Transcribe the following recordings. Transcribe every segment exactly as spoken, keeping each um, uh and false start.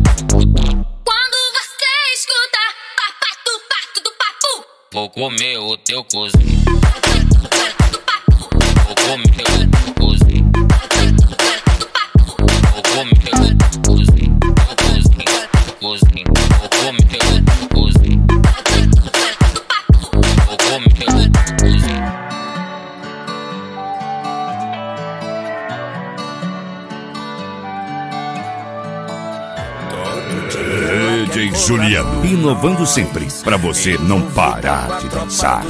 Quando você escuta papato, pato do papo, vou comer o teu cozinho. Vou comer o teu cozinho. Vou comer o teu cozinho. Cozinho, vou comer o teu cozinho. Vou comer o teu cozinho. D J Juliano, inovando sempre, pra você não parar de dançar.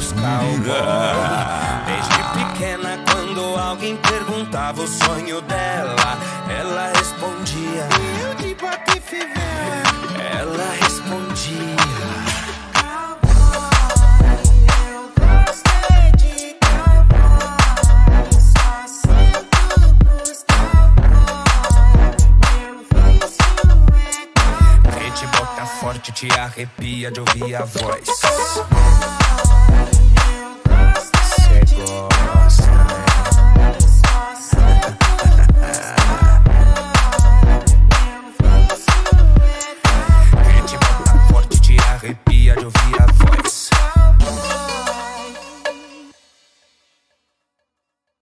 Desde pequena, quando alguém perguntava o sonho dela, ela respondia: eu de Patife Velho. Ela respondia: eu gostei de cowboy, só sinto pros cowboy, meu vício é cowboy. Que te bota forte, te arrepia de ouvir a voz.